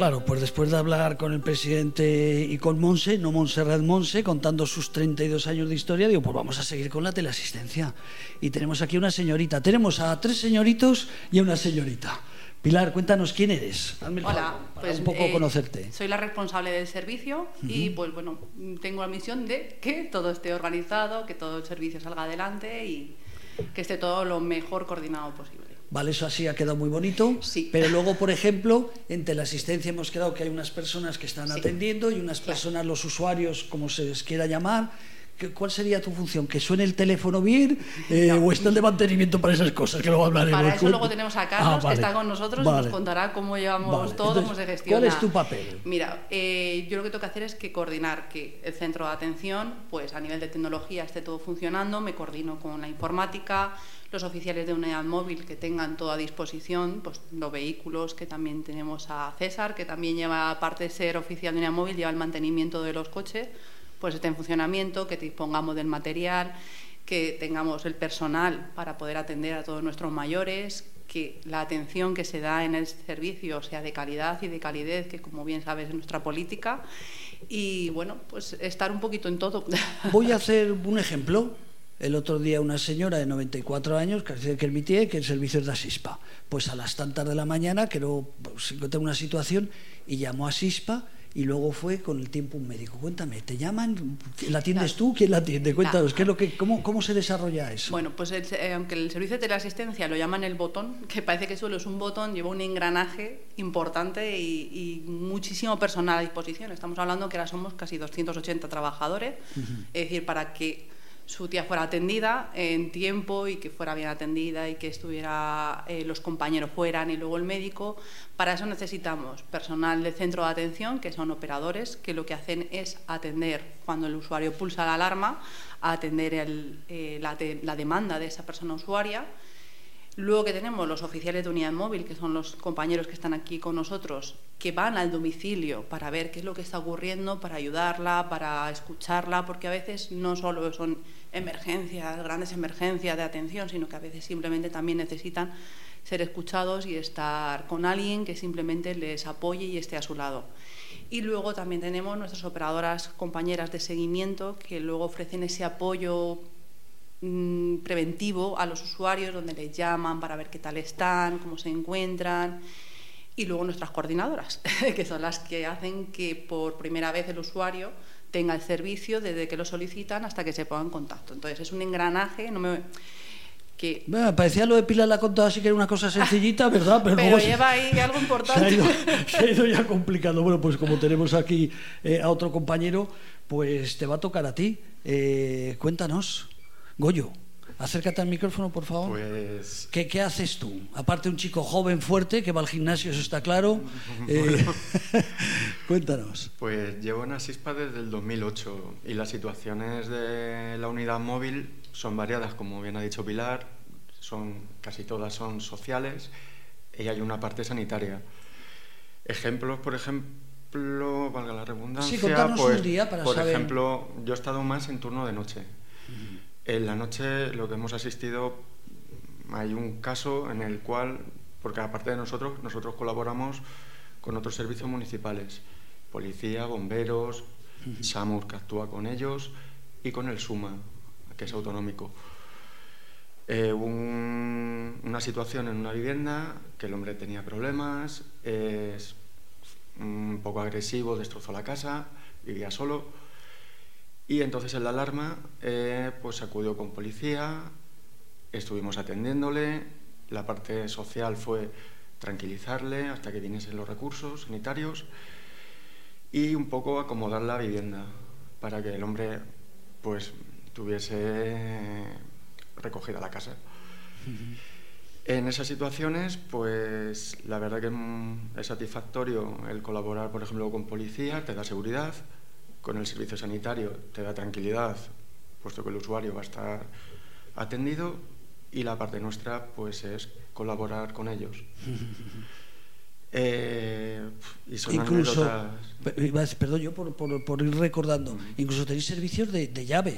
Claro, pues después de hablar con el presidente y con Monse, no Montserrat Monse, contando sus 32 años de historia, digo, pues vamos a seguir con la teleasistencia. Y tenemos aquí una señorita. Tenemos a 3 señoritos y a una señorita. Pilar, cuéntanos quién eres. Hazme el favor, para un poco conocerte. Soy la responsable del servicio y pues bueno, tengo la misión de que todo esté organizado, que todo el servicio salga adelante y que esté todo lo mejor coordinado posible. Vale, eso así ha quedado muy bonito, sí. Pero luego, por ejemplo, en teleasistencia hemos quedado que hay unas personas que están atendiendo y unas personas, los usuarios, como se les quiera llamar. ¿Cuál sería tu función? ¿Que suene el teléfono bien o están de mantenimiento para esas cosas? Que luego hablaremos. Para eso luego tenemos a Carlos, que está con nosotros y nos contará cómo llevamos todo, entonces, cómo se gestiona. ¿cuál es tu papel? Mira, yo lo que tengo que hacer es coordinar que el centro de atención, pues a nivel de tecnología, esté todo funcionando. Me coordino con la informática, los oficiales de unidad móvil que tengan todo a disposición, pues los vehículos, que también tenemos a César, que también lleva, aparte de ser oficial de unidad móvil, lleva el mantenimiento de los coches, pues esté en funcionamiento, que dispongamos del material, que tengamos el personal para poder atender a todos nuestros mayores, que la atención que se da en el servicio sea de calidad y de calidez, que como bien sabes es nuestra política, y bueno, pues estar un poquito en todo. Voy a hacer un ejemplo. El otro día una señora de 94 años que dice que emitie que el servicio es de Asispa. Pues a las tantas de la mañana se encontró una situación y llamó a Asispa y luego fue con el tiempo un médico. Cuéntame, ¿te llaman? ¿La atiendes tú? ¿Quién la atiende? Cuéntanos, ¿cómo se desarrolla eso? Bueno, pues aunque el servicio de teleasistencia lo llaman el botón, que parece que solo es un botón, lleva un engranaje importante y muchísimo personal a disposición. Estamos hablando que ahora somos casi 280 trabajadores, es decir, para que su tía fuera atendida en tiempo y que fuera bien atendida y que estuviera los compañeros fueran y luego el médico. Para eso necesitamos personal de centro de atención, que son operadores, que lo que hacen es atender cuando el usuario pulsa la alarma, a atender la demanda de esa persona usuaria. Luego que tenemos los oficiales de unidad móvil, que son los compañeros que están aquí con nosotros, que van al domicilio para ver qué es lo que está ocurriendo, para ayudarla, para escucharla, porque a veces no solo son emergencias, grandes emergencias de atención, sino que a veces simplemente también necesitan ser escuchados y estar con alguien que simplemente les apoye y esté a su lado. Y luego también tenemos nuestras operadoras compañeras de seguimiento, que luego ofrecen ese apoyo preventivo a los usuarios, donde les llaman para ver qué tal están, cómo se encuentran, y luego nuestras coordinadoras, que son las que hacen que por primera vez el usuario tenga el servicio desde que lo solicitan hasta que se ponga en contacto. Entonces es un engranaje, Bueno, parecía lo de Pilar la contaba así que era una cosa sencillita, ¿verdad? Pero lleva ahí algo importante. Se ha ido ya complicando. Bueno, pues como tenemos aquí a otro compañero, pues te va a tocar a ti. Cuéntanos. Goyo, acércate al micrófono, por favor. Pues... ¿Qué haces tú? Aparte un chico joven, fuerte, que va al gimnasio, eso está claro. Cuéntanos. Pues llevo en Asispa desde el 2008 y las situaciones de la unidad móvil son variadas, como bien ha dicho Pilar, casi todas son sociales y hay una parte sanitaria. Ejemplos, por ejemplo, valga la redundancia, sí, contanos pues, un día para por saber. ejemplo, yo he estado más en turno de noche. En la noche lo que hemos asistido, hay un caso en el cual, porque aparte de nosotros colaboramos con otros servicios municipales, policía, bomberos, SAMUR, que actúa con ellos, y con el SUMA, que es autonómico. Una situación en una vivienda, que el hombre tenía problemas, es un poco agresivo, destrozó la casa, vivía solo. Y entonces en la alarma pues acudió con policía, estuvimos atendiéndole, la parte social fue tranquilizarle hasta que viniesen los recursos sanitarios y un poco acomodar la vivienda para que el hombre pues tuviese recogida la casa. En esas situaciones, pues la verdad que es satisfactorio el colaborar, por ejemplo, con policía, te da seguridad. Con el servicio sanitario te da tranquilidad, puesto que el usuario va a estar atendido, y la parte nuestra pues es colaborar con ellos. Y son incluso, anécdotas... perdón, yo por ir recordando, incluso tenéis servicios de llaves.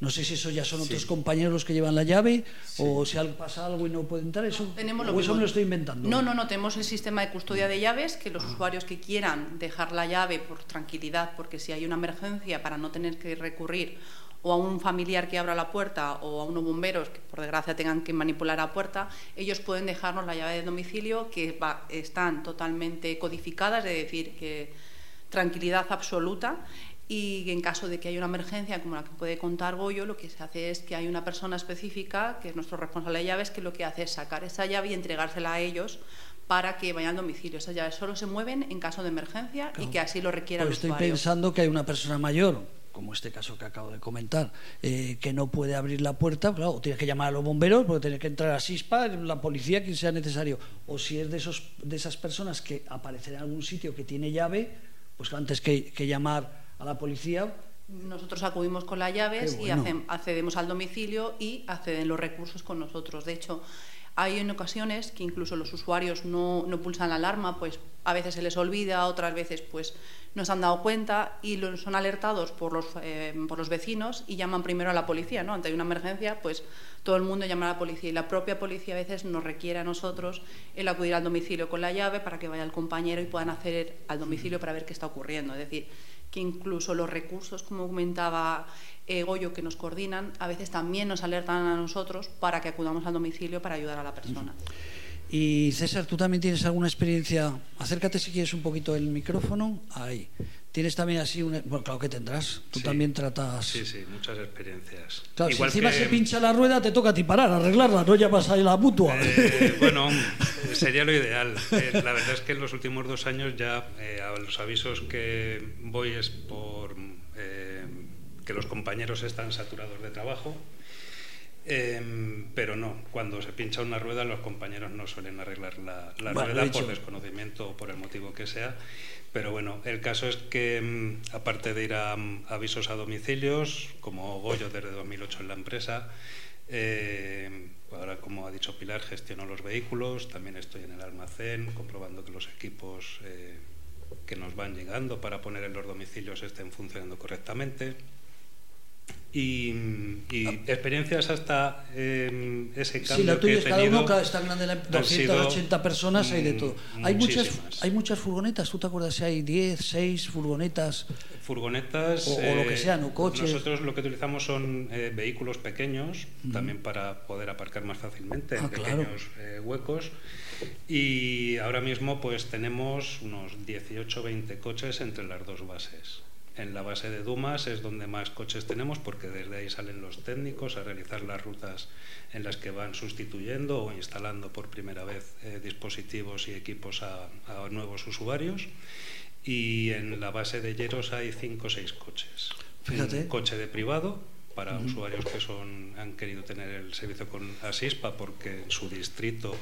No sé si eso ya son otros compañeros los que llevan la llave, o si pasa algo y no pueden entrar, eso, eso me lo estoy inventando. No, tenemos el sistema de custodia de llaves, que los usuarios que quieran dejar la llave por tranquilidad, porque si hay una emergencia, para no tener que recurrir o a un familiar que abra la puerta o a unos bomberos que por desgracia tengan que manipular la puerta, ellos pueden dejarnos la llave de domicilio, que están totalmente codificadas, es decir, que tranquilidad absoluta. Y en caso de que haya una emergencia como la que puede contar Goyo, lo que se hace es que hay una persona específica, que es nuestro responsable de llaves, que lo que hace es sacar esa llave y entregársela a ellos para que vayan al domicilio. Esas llaves solo se mueven en caso de emergencia, y que así lo requiera el usuario. Estoy pensando que hay una persona mayor, como este caso que acabo de comentar, que no puede abrir la puerta, claro, o tiene que llamar a los bomberos, porque tiene que entrar a SISPA, la policía, quien sea necesario. O si es de esas personas que aparecen en algún sitio que tiene llave, pues antes que llamar a la policía. Nosotros acudimos con las llaves y accedemos al domicilio y acceden los recursos con nosotros. De hecho, hay en ocasiones que incluso los usuarios no pulsan la alarma, pues a veces se les olvida, otras veces pues no se han dado cuenta y son alertados por los vecinos y llaman primero a la policía, ¿no? Ante una emergencia, pues todo el mundo llama a la policía, y la propia policía a veces nos requiere a nosotros el acudir al domicilio con la llave para que vaya el compañero y puedan acceder al domicilio para ver qué está ocurriendo. Es decir, que incluso los recursos, como comentaba Goyo, que nos coordinan, a veces también nos alertan a nosotros para que acudamos al domicilio para ayudar a la persona. Y César, ¿tú también tienes alguna experiencia? Acércate si quieres un poquito el micrófono. Ahí. ¿Tienes también así una...? Bueno, claro que tendrás. Tú también tratas... Sí, muchas experiencias. Claro, igual si encima se pincha la rueda, te toca a ti parar, arreglarla, no llamas a la mutua. Bueno, sería lo ideal. La verdad es que en los últimos 2 años ya a los avisos que voy es por que los compañeros están saturados de trabajo. Pero no, cuando se pincha una rueda los compañeros no suelen arreglar la rueda por desconocimiento o por el motivo que sea. Pero bueno, el caso es que aparte de ir a avisos a domicilios, como Goyo desde 2008 en la empresa, ahora, como ha dicho Pilar, gestiono los vehículos, también estoy en el almacén comprobando que los equipos que nos van llegando para poner en los domicilios estén funcionando correctamente. Y experiencias hasta ese cambio. Sí, la tuya que es he cada tenido, uno, cada está grande, 280 personas, hay de todo. Hay muchas furgonetas, ¿tú te acuerdas si hay 10, 6 furgonetas? Furgonetas o lo que sea, ¿no? Coches. Nosotros lo que utilizamos son vehículos pequeños, también para poder aparcar más fácilmente en pequeños huecos. Y ahora mismo pues tenemos unos 18-20 coches entre las dos bases. En la base de Dumas es donde más coches tenemos, porque desde ahí salen los técnicos a realizar las rutas en las que van sustituyendo o instalando por primera vez dispositivos y equipos a nuevos usuarios. Y en la base de Lleros hay 5 o 6 coches. Fíjate. Un coche de privado para usuarios que han querido tener el servicio con Asispa porque en su distrito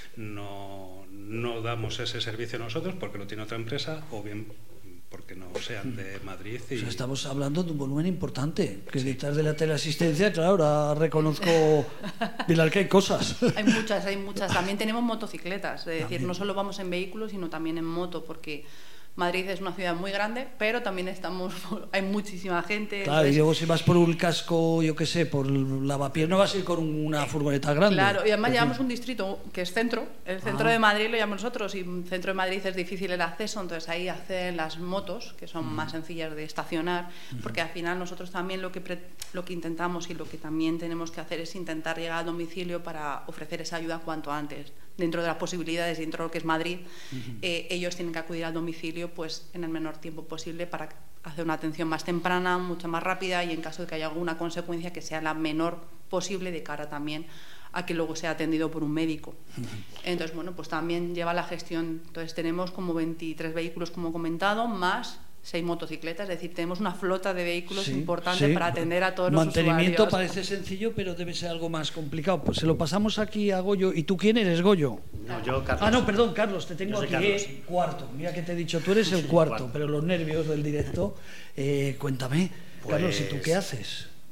no damos ese servicio nosotros porque lo tiene otra empresa, o bien porque no sean de Madrid. O sea, estamos hablando de un volumen importante, que detrás de la teleasistencia, claro, ahora reconozco, Pilar, que hay cosas. Hay muchas. También tenemos motocicletas, es decir, no solo vamos en vehículos, sino también en moto, porque Madrid es una ciudad muy grande, pero también hay muchísima gente. Claro, entonces, y luego si vas por un casco, yo qué sé, por Lavapiés, no vas a ir con una furgoneta grande. Claro, y además llevamos un distrito que es centro, el centro de Madrid lo llamamos nosotros, y el centro de Madrid es difícil el acceso, entonces ahí hacen las motos, que son más sencillas de estacionar, porque al final nosotros también lo que intentamos y lo que también tenemos que hacer es intentar llegar al domicilio para ofrecer esa ayuda cuanto antes. Dentro de las posibilidades, dentro de lo que es Madrid, ellos tienen que acudir al domicilio pues en el menor tiempo posible para hacer una atención más temprana, mucho más rápida, y en caso de que haya alguna consecuencia que sea la menor posible, de cara también a que luego sea atendido por un médico. Entonces, bueno, pues también lleva la gestión. Entonces tenemos como 23 vehículos, como he comentado, más 6 motocicletas, es decir, tenemos una flota de vehículos importante para atender a todos los usuarios. Mantenimiento parece sencillo, pero debe ser algo más complicado. Pues se lo pasamos aquí a Goyo. ¿Y tú quién eres, Goyo? No, yo, Carlos. Ah, no, perdón, Carlos, te tengo aquí Carlos. Cuarto. Mira que te he dicho, tú eres el cuarto, pero los nervios del directo. Cuéntame, pues, Carlos, ¿y tú qué haces?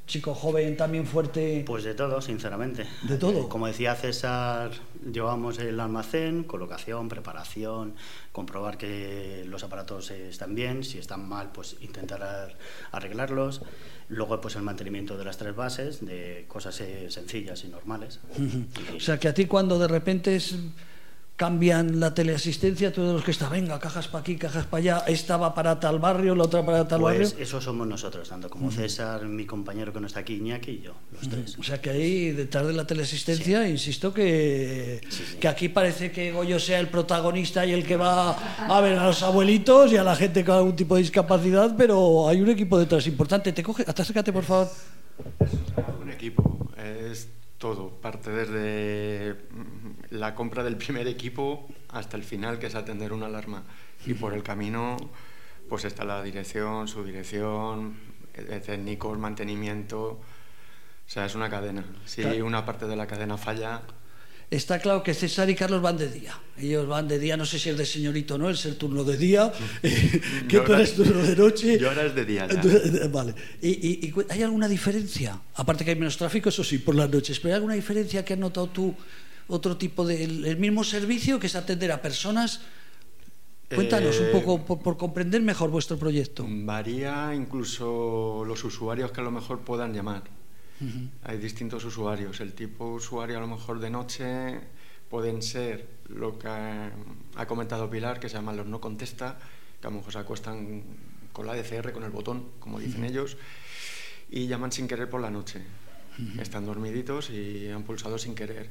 chico joven también fuerte. Pues de todo, sinceramente. De todo. Como decía César, llevamos el almacén, colocación, preparación, comprobar que los aparatos están bien, si están mal, pues intentar arreglarlos. Luego, pues el mantenimiento de las 3 bases, de cosas sencillas y normales. O sea, que a ti cuando de repente cambian la teleasistencia, todos los que están, venga, cajas para aquí, cajas para allá, esta va para tal barrio, la otra para tal barrio. Pues eso somos nosotros, tanto como César, mi compañero que no está aquí, Iñaki, y yo, los 3. O sea, que ahí detrás de la teleasistencia, insisto que aquí parece que Goyo sea el protagonista y el que va a ver a los abuelitos y a la gente con algún tipo de discapacidad, pero hay un equipo detrás importante. Acércate, por favor. Un equipo, es todo, parte desde la compra del primer equipo hasta el final, que es atender una alarma, y por el camino pues está la dirección, subdirección, técnicos, mantenimiento, o sea, es una cadena. Si una parte de la cadena falla... Está claro que César y Carlos van de día. Ellos van de día, no sé si es de señorito o no, es el turno de día, que tú eres turno de noche. Yo ahora es de día ya. Vale. ¿Y hay alguna diferencia? Aparte que hay menos tráfico, eso sí, por las noches, pero ¿hay alguna diferencia que has notado tú, otro tipo el mismo servicio, que es atender a personas? Cuéntanos un poco, por comprender mejor vuestro proyecto. Varía incluso los usuarios que a lo mejor puedan llamar. Hay distintos usuarios. El tipo de usuario a lo mejor de noche pueden ser lo que ha comentado Pilar, que se llaman los no contesta, que a lo mejor se acuestan con la DCR, con el botón, como dicen ellos, y llaman sin querer por la noche. Están dormiditos y han pulsado sin querer.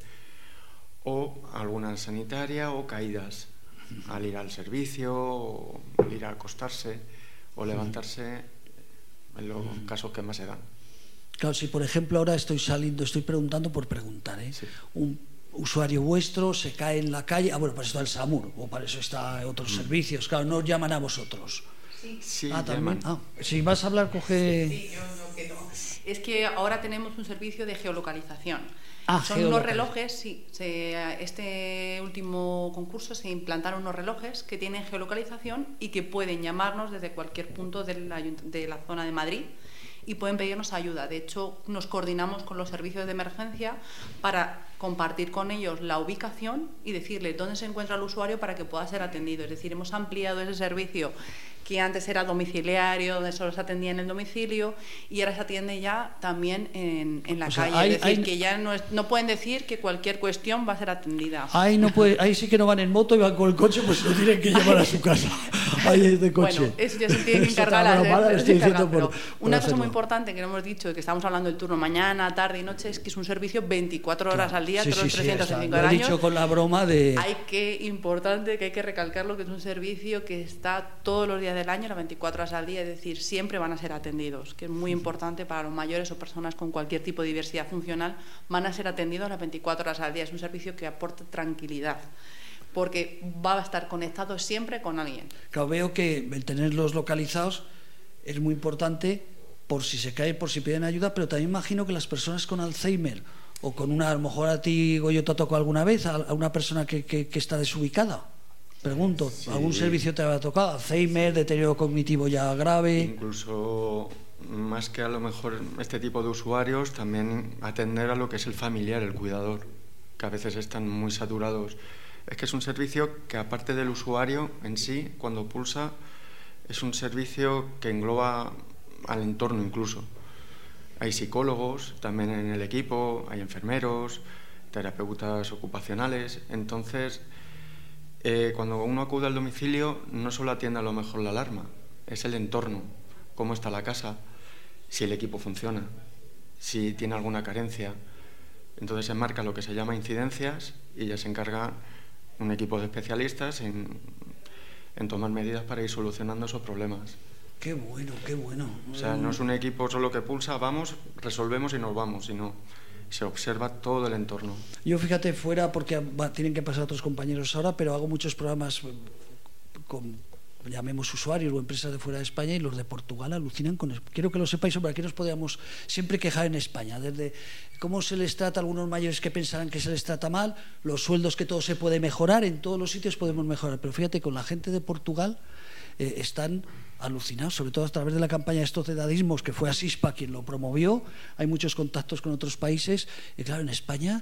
O alguna sanitaria o caídas al ir al servicio, o ir a acostarse o levantarse, en los casos que más se dan. Claro, si por ejemplo ahora estoy preguntando por preguntar, sí. Un usuario vuestro se cae en la calle, bueno, para eso está el SAMUR, o para eso está otros servicios, claro, no os llaman a vosotros. Sí, también. Si vas a hablar, coge... Sí, yo no quedo. Es que ahora tenemos un servicio de geolocalización. Son geolocalización. unos relojes, sí. Este último concurso se implantaron unos relojes que tienen geolocalización y que pueden llamarnos desde cualquier punto de la zona de Madrid y pueden pedirnos ayuda. De hecho, nos coordinamos con los servicios de emergencia para compartir con ellos la ubicación y decirles dónde se encuentra el usuario para que pueda ser atendido. Es decir, hemos ampliado ese servicio que antes era domiciliario, donde solo se atendía en el domicilio, y ahora se atiende ya también en la calle. Es decir, que ya no pueden decir que cualquier cuestión va a ser atendida. Ahí sí que no van en moto y van con el coche, pues lo tienen que llevar a su casa. Ahí es de coche. Bueno, eso ya se tiene que encargar. Una cosa muy importante que no hemos dicho, que estamos hablando del turno mañana, tarde y noche, es que es un servicio 24 horas al día, todos los 365 años. Lo he dicho con la broma de... Importante que hay que recalcarlo, que es un servicio que está todos los días del año, las 24 horas al día, es decir, siempre van a ser atendidos, que es muy importante para los mayores o personas con cualquier tipo de diversidad funcional, van a ser atendidos las 24 horas al día. Es un servicio que aporta tranquilidad, porque va a estar conectado siempre con alguien. Claro, veo que el tenerlos localizados es muy importante por si se cae, por si piden ayuda, pero también imagino que las personas con Alzheimer o con a lo mejor a ti, Goyo, te ha tocado alguna vez a una persona que está desubicada. Pregunto, sí. ¿Algún servicio te ha tocado? Alzheimer, deterioro cognitivo ya grave. Incluso, más que a lo mejor este tipo de usuarios, también atender a lo que es el familiar, el cuidador, que a veces están muy saturados. Es que es un servicio que, aparte del usuario en sí, cuando pulsa, es un servicio que engloba al entorno incluso. Hay psicólogos también en el equipo, hay enfermeros, terapeutas ocupacionales. Entonces, cuando uno acude al domicilio, no solo atiende a lo mejor la alarma, es el entorno, cómo está la casa, si el equipo funciona, si tiene alguna carencia. Entonces se marca lo que se llama incidencias y ya se encarga un equipo de especialistas en tomar medidas para ir solucionando esos problemas. Qué bueno, qué bueno. O sea, no es un equipo solo que pulsa, vamos, resolvemos y nos vamos, sino se observa todo el entorno. Yo, fíjate, fuera, porque tienen que pasar otros compañeros ahora, pero hago muchos programas con, llamemos usuarios o empresas de fuera de España, y los de Portugal alucinan con eso. Quiero que lo sepáis, hombre, aquí nos podríamos siempre quejar en España, desde cómo se les trata a algunos mayores que pensarán que se les trata mal, los sueldos, que todo se puede mejorar, en todos los sitios podemos mejorar, pero fíjate, con la gente de Portugal están alucinados, sobre todo a través de la campaña de estos edadismos, que fue Asispa quien lo promovió. Hay muchos contactos con otros países y claro, en España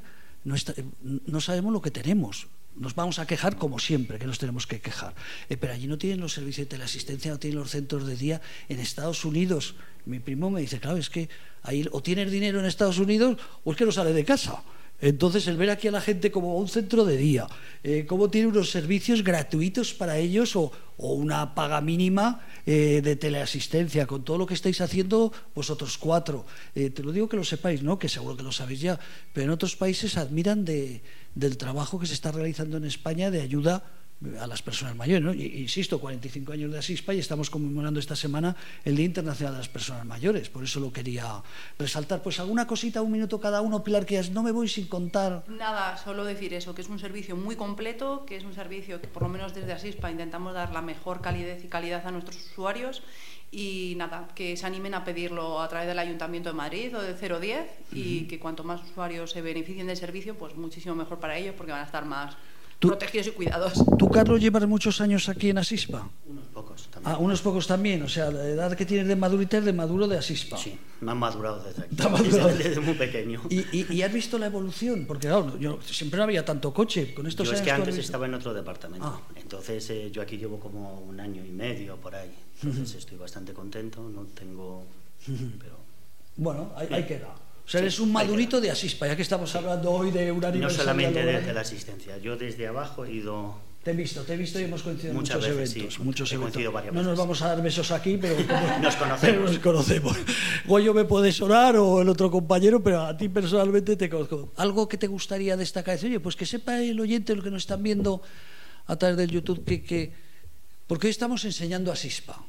no sabemos lo que tenemos. Nos vamos a quejar como siempre, que nos tenemos que quejar. Pero allí no tienen los servicios de teleasistencia, no tienen los centros de día. En Estados Unidos, mi primo me dice, claro, es que ahí o tienes dinero en Estados Unidos o es que no sale de casa. Entonces, el ver aquí a la gente como un centro de día, cómo tiene unos servicios gratuitos para ellos o una paga mínima de teleasistencia, con todo lo que estáis haciendo vosotros cuatro. Te lo digo que lo sepáis, ¿no? Que seguro que lo sabéis ya, pero en otros países admiran del trabajo que se está realizando en España de ayuda a las personas mayores, ¿no? Insisto, 45 años de Asispa y estamos conmemorando esta semana el Día Internacional de las Personas Mayores, por eso lo quería resaltar. Pues alguna cosita, un minuto cada uno, Pilar, que no me voy sin contar. Nada, solo decir eso, que es un servicio muy completo, que es un servicio que por lo menos desde Asispa intentamos dar la mejor calidez y calidad a nuestros usuarios. Y nada, que se animen a pedirlo a través del Ayuntamiento de Madrid o del 010 y que cuanto más usuarios se beneficien del servicio, pues muchísimo mejor para ellos porque van a estar más protegidos y cuidados. ¿Tú, Carlos, llevas muchos años aquí en Asispa? Unos pocos también. Unos pocos también, o sea, la edad que tienes de madurita es de maduro de Asispa. Sí, me han madurado desde aquí, desde muy pequeño. ¿Y has visto la evolución? Porque claro, yo siempre no había tanto coche. Con estos yo es años que antes estaba en otro departamento, entonces yo aquí llevo como 1 año y medio por ahí, entonces estoy bastante contento, no tengo... pero... Bueno, ahí queda. O sea, eres un madurito de Asispa, ya que estamos hablando hoy de un aniversario. No solamente de la asistencia, yo desde abajo he ido... Te he visto y hemos coincidido en muchos eventos. Sí, muchos eventos. No nos vamos a dar besos aquí, pero nos conocemos. Goyo me puede sonar o el otro compañero, pero a ti personalmente te conozco. ¿Algo que te gustaría destacar? Oye, pues que sepa el oyente, lo que nos están viendo a través del YouTube, porque hoy estamos enseñando Asispa.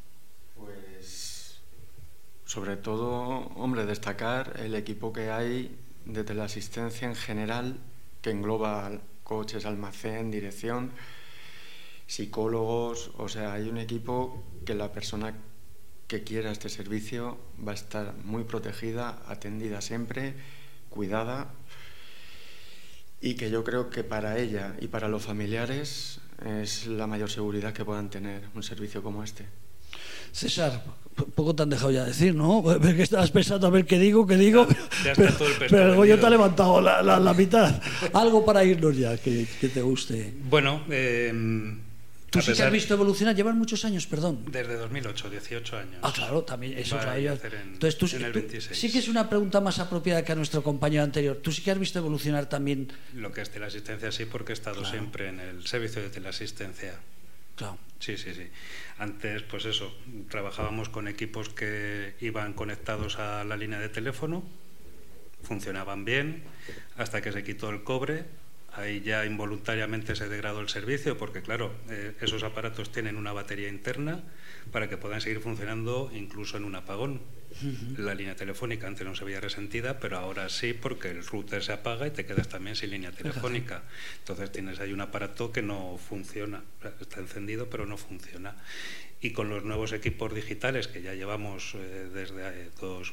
Sobre todo, hombre, destacar el equipo que hay de teleasistencia en general, que engloba coches, almacén, dirección, psicólogos. O sea, hay un equipo que la persona que quiera este servicio va a estar muy protegida, atendida siempre, cuidada, y que yo creo que para ella y para los familiares es la mayor seguridad que puedan tener un servicio como este. César, poco te han dejado ya decir, ¿no? Porque estabas pensando a ver qué digo, ya está todo el pero el Goyo te ha levantado la mitad. Algo para irnos ya, que te guste. Bueno, tú sí que has visto evolucionar, llevan muchos años, perdón. Desde 2008, 18 años. Claro, también eso. Entonces tú sí que es una pregunta más apropiada que a nuestro compañero anterior. Tú sí que has visto evolucionar también. Lo que es teleasistencia sí, porque he estado siempre en el servicio de teleasistencia. Claro. Sí. Antes, pues eso, trabajábamos con equipos que iban conectados a la línea de teléfono, funcionaban bien, hasta que se quitó el cobre. Ahí ya involuntariamente se degradó el servicio porque, claro, esos aparatos tienen una batería interna para que puedan seguir funcionando incluso en un apagón. La línea telefónica antes no se veía resentida, pero ahora sí, porque el router se apaga y te quedas también sin línea telefónica. Entonces tienes ahí un aparato que no funciona, está encendido pero no funciona. Y con los nuevos equipos digitales que ya llevamos desde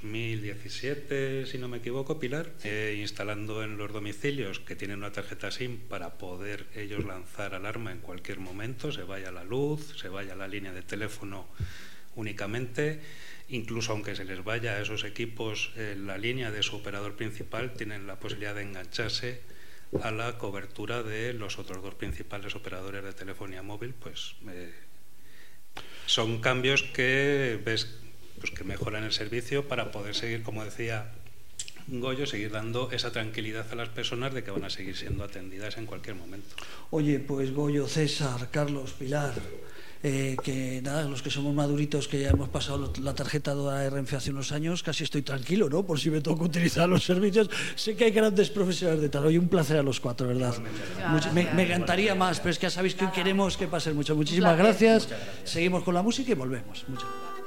2017, si no me equivoco, Pilar, instalando en los domicilios, que tienen una tarjeta SIM para poder ellos lanzar alarma en cualquier momento, se vaya la luz, se vaya la línea de teléfono únicamente. Incluso aunque se les vaya a esos equipos la línea de su operador principal, tienen la posibilidad de engancharse a la cobertura de los otros 2 principales operadores de telefonía móvil. Pues son cambios que ves pues, que mejoran el servicio para poder seguir, como decía Goyo, seguir dando esa tranquilidad a las personas de que van a seguir siendo atendidas en cualquier momento. Oye, pues Goyo, César, Carlos, Pilar, que nada, los que somos maduritos, que ya hemos pasado la tarjeta de Renfe hace unos años, casi estoy tranquilo, ¿no? Por si me toca utilizar los servicios. Sé que hay grandes profesionales de tal. Oye, un placer a los 4, ¿verdad? Me encantaría más, pero es que ya sabéis que hoy queremos que pasen mucho. Muchísimas gracias. Seguimos con la música y volvemos. Muchas gracias.